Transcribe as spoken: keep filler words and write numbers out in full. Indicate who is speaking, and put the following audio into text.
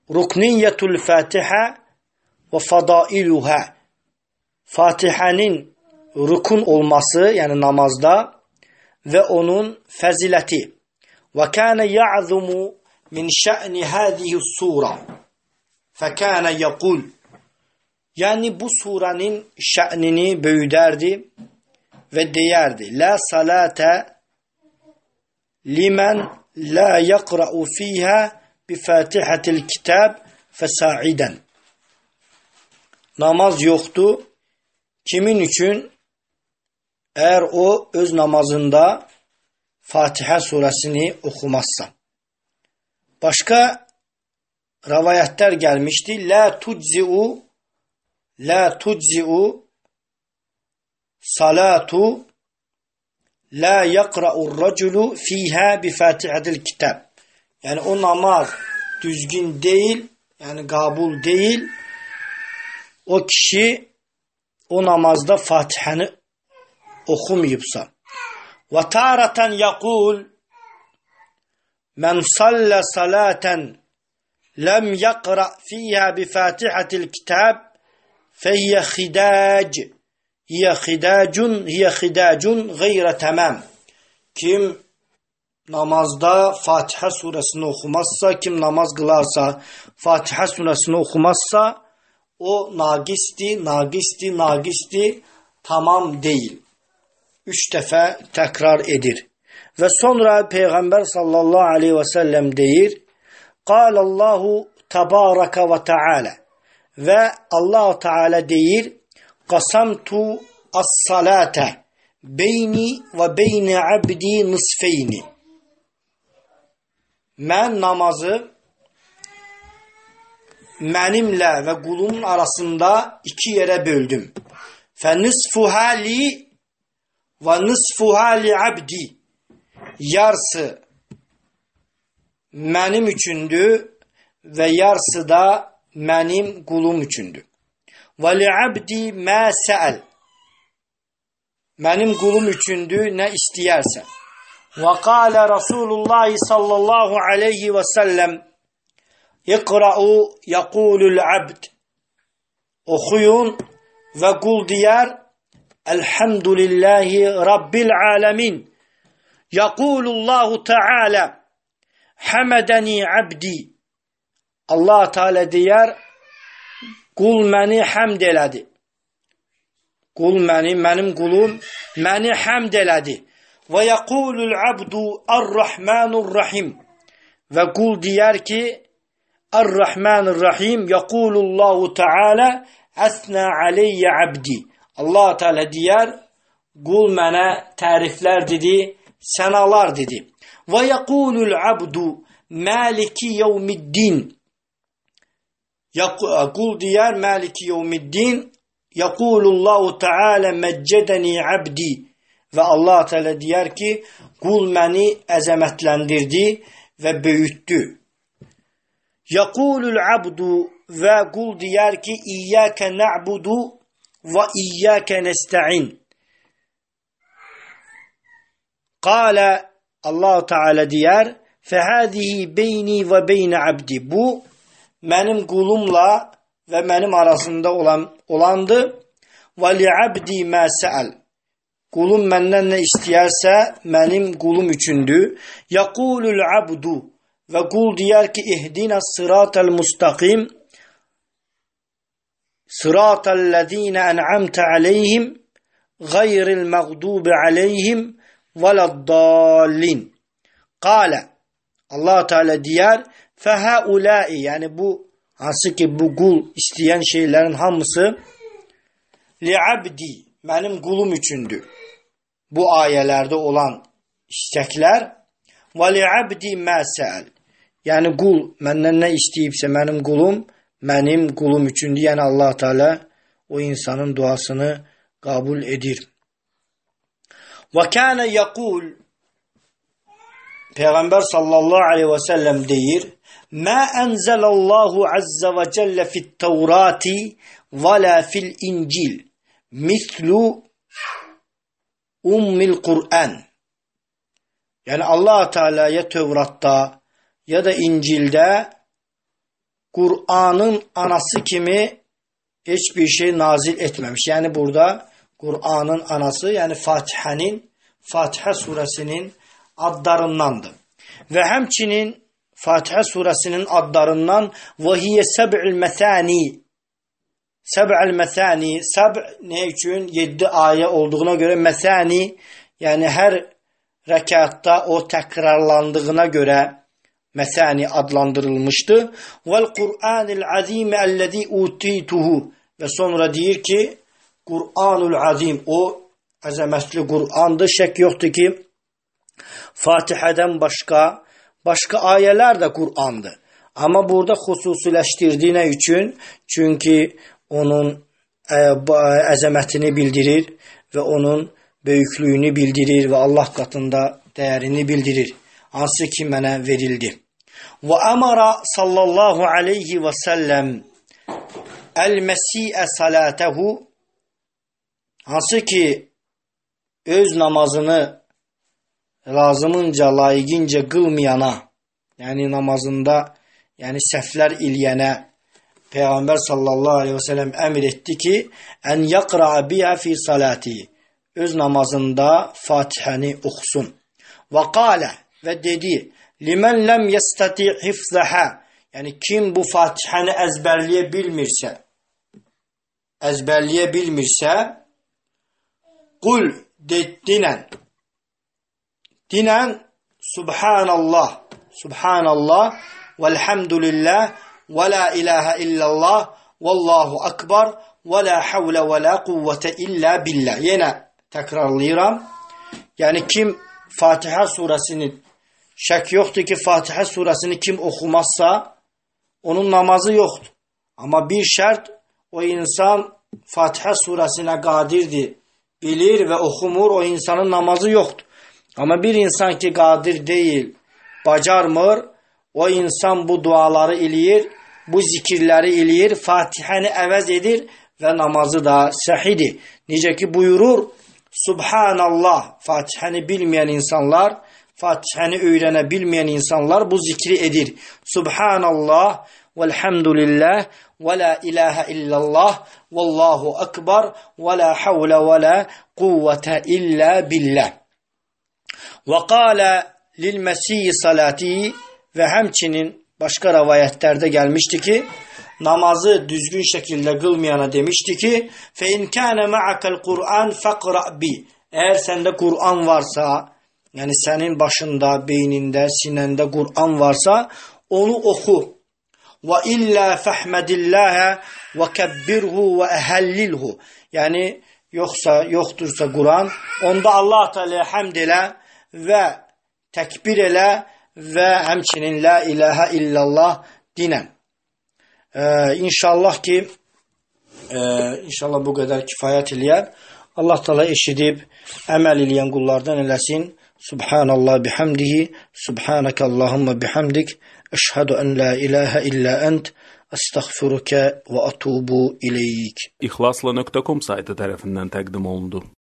Speaker 1: Rukniyetul Fatiha ve fadailuha. Fatiha'nın rukun olması yani namazda ve onun fazileti. Ve kana ya'zumu min şa'ni hadihi sura. Fekana yekul. Yani bu suranın şa'nini büyüderdi ve deyerdi. La salate limen la yakra'u fiha bi fatihatil kitab fesa'iden. Namaz yoktu. Kimin için? Eğer o öz namazında Fatiha suresini okumazsa. Başka rivayetler gelmişti. La tuczi'u La tuczi'u salatu la yakra'ur raculu fiha bi fatihatil kitab. Yani o namaz düzgün değil, yani kabul değil. O kişi o namazda Fatiha'nı okumayıpsa. Ve taratan yakul men salla salaten lem yakra fiha bi fatihatil kitab فهي خداج هي خداج هي خداج غير tamam. Kim namazda Fatiha suresini okumazsa, kim namaz kılarsa Fatiha suresini okumazsa o nagisti, nagisti, nagisti, tamam değil. Üç defa tekrar edir. Ve sonra Peygamber sallallahu aleyhi ve sellem deyir. Kâlallahu tebâreke ve teâlâ. Ve Allah Teala deyir, qasamtu as-salate beyni ve beyni abdi nisfeyni. Mən namazı mənimlə və qulumun arasında iki yerə böldüm. Fe nisfuha li ve nisfuha li abdi. Yarısı mənim üçündür və yarısı da mənim qulum üçündür. Və li'abdi mə səəl. Mənim qulum üçündür, nə istəyərsə. Və qalə Rasulullah sallallahu aleyhi və səlləm İqra'u yəqulul abd. Oxuyun və qul deyər Elhamdülillahi Rabbil alemin. Yəqulullahu Teala Həmədəni abdi. Allah Teala deyər, qul məni həmd elədi. Qul məni, mənim qulum məni həmd elədi. Və yəqulul abdu ar-Rahmanur-Rahim. Və qul deyər ki, ar-Rahmanur-Rahim, yəqulullahu Teala əsnə aleyyə abdi. Allah Teala deyər, qul mənə təriflər dedi, sənalar dedi. Və yəqulul abdu maliki yevmiddin. Qul deyər Maliki yevmiddin Yəqulullahu Teala məccədəni abdi. Və Allah Teala deyər ki, qul məni əzəmətləndirdi və böyütdü. Yəqulul abdu və qul deyər ki, İyyəkə na'budu və İyyəkə nəstə'in. Qalə Allah Teala deyər, fəhədihi beyni və beynə abdi. Bu mənim qulumla və mənim arasında olan olandı. Və li'abdi mə səəl. Qulum məndən nə istəyərsə, mənim qulum üçündür. Yəqulul abdu. Və qul deyər ki, ihdina sıratal mustaqim. Sıratal ləzine en'amte aleyhim. Gayril məğdubi aleyhim. Vələddallin. Qalə. Allah Teala deyər, fəhəulâi, yəni bu, hansı ki bu qul istəyən şeylərin hamısı li'abdi, mənim qulum üçündür. Bu ayələrdə olan istəklər və li'abdi mə səəl. Yəni qul məndən nə istəyibsə mənim qulum, mənim qulum üçündür. Yəni Allah Teala o insanın duasını qəbul edir. Və kânə yəqul, Peyğəmbər sallallahu aleyhi və səlləm deyir, Mə ənzəlallahu azza və cəllə fit-Təvrati və lə fil-İncil mislu ummil Qur'an. Yəni Allah Teala ya Tövratda ya da İncildə Kur'an'ın anası kimi hiçbir şey nazil etmemiş. Yani burada Kur'an'ın anası yani Fatiha'nın, Fatiha suresinin adlarındandır. Ve hemçinin Fatiha suresinin adlarından vahiye seb'ül mesani. Seb'ül mesani. Seb' ne için? Yedi ayet olduğuna göre mesani yani her rekatta o tekrarlandığına göre mesani adlandırılmıştı. Vel Kur'anil azim ellezî utîtuhu. Ve sonra diyor ki Kur'anul azim o azametli Kur'an'dı. Şek yoktu ki Fatiha'dan başka başka ayeler de Kur'an'dı. Ama burada hususileştirdiğine için çünkü onun e, azametini bildirir ve onun büyüklüğünü bildirir ve Allah katında değerini bildirir. Hansı ki mənə verildi. Ve amara sallallahu aleyhi ve sellem el-mesi'e salatehu hansı ki öz namazını lazımınca, layıkınca kılmayana yani namazında yani səhvlər iliyənə Peygamber sallallahu aleyhi ve sellem emir etti ki en yakra biha fi salati öz namazında Fatiha'ni okusun. Ve kâle ve dedi limen lem yestati hifzaha yani kim bu Fatiha'ni ezberleyebilmirse ezberleyebilmirse kul de, dinen dinen subhanallah subhanallah velhamdülillah ve la ilahe illallah vallahu akbar ve la havle ve la kuvvete illa billah. Yine tekrarlayıram. Yani kim Fatiha suresini şek yoktur ki Fatiha suresini kim okumazsa onun namazı yoktur. Ama bir şart o insan Fatiha suresine kadirdir, bilir ve okumur o insanın namazı yoktur. Ama bir insan ki kadir değil, bacarmır, o insan bu duaları iliyir, bu zikirleri iliyir, Fatiha'nı əvəz edir ve namazı da sahidir. Necə ki buyurur, Subhanallah, Fatiha'nı bilmeyen insanlar, Fatiha'nı öğrenebilmeyen insanlar bu zikri edir. Subhanallah, velhamdülillah, ve la ilahe illallah, vallahu akbar, ve la havle ve la kuvvete illa billah. Ve kâle lil mesih salati ve hemçinin başka rivayetlerde gelmişti ki namazı düzgün şekilde kılmayana demişti ki fe in kana ma'akal Kur'an faqra bi. Eğer sende Kur'an varsa yani senin başında, beyninde, sinende Kur'an varsa onu oku. Ve illa fahmedillah ve kebbirhu ve ehellilhu. Yani yoksa yoktursa Kur'an onda Allah Teala hamd ele ve tekbir ele ve hemçinin la ilahe illallah dinen. Ee, inşallah ki e, inşallah bu kadar kifayet iliyər. Allah Teala eşidib əməl iləyən qullardan eləsin. Subhanallah bihamdihi, subhanaka Allahumma bihamdik, eşhedü en la ilahe illa ent, estağfiruke ve atubu ileyk.
Speaker 2: İhlasla nokta com saytı tarafından təqdim olundu.